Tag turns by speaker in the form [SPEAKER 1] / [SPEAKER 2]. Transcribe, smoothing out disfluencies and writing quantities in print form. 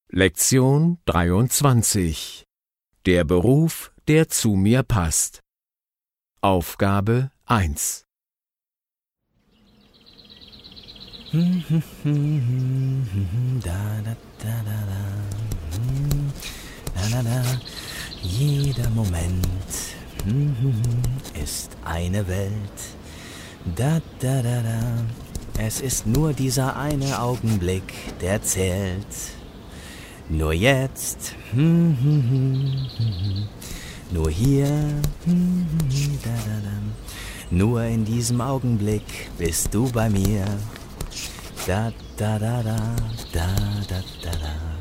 [SPEAKER 1] Lektion 23. Der Beruf, der zu mir passt. Aufgabe 1.
[SPEAKER 2] Jeder Moment ist eine Welt. Es ist nur dieser eine Augenblick, der zählt. Nur jetzt, nur hier, nur in diesem Augenblick bist du bei mir. Da da da da da da da da.